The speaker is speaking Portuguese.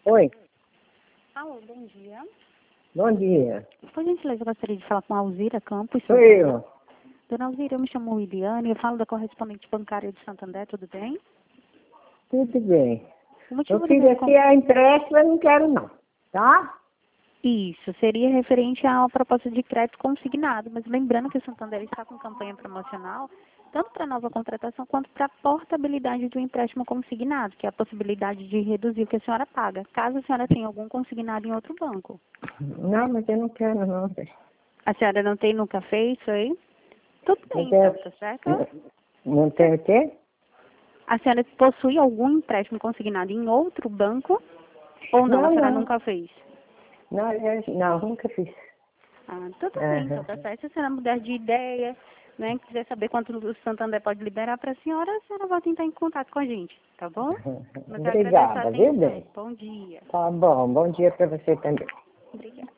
Oi, Alô, bom dia. bom dia. Por gentileza, eu gostaria de falar com a Alzira Campos. Sou eu. Dona Alzira, eu me chamo Iliane, eu falo da correspondente bancária de Santander, tudo bem? Tudo bem. O Eu motivo do fiz meu aqui a empréstimo, eu não quero não. Tá? Isso, seria referente à proposta de crédito consignado, mas lembrando que o Santander está com campanha promocional, tanto para nova contratação quanto para a portabilidade do empréstimo consignado, que é a possibilidade de reduzir o que a senhora paga, caso a senhora tenha algum consignado em outro banco. Não, mas eu não quero não. A senhora não tem, nunca fez isso aí? Tudo Não bem, então, quero. tá certo? Não tem o quê? A senhora possui algum empréstimo consignado em outro banco ou não? A Não, senhora não. nunca fez? Não, não, nunca fiz. Ah, tudo bem, então Aham. tá certo. Se a senhora mudar de ideia, né, quiser saber quanto o Santander pode liberar para a senhora vai tentar em contato com a gente, tá bom? Mas eu agradeço a Obrigada, viu, atenção. bem? Bom dia. Tá bom, bom dia para você também. Obrigada.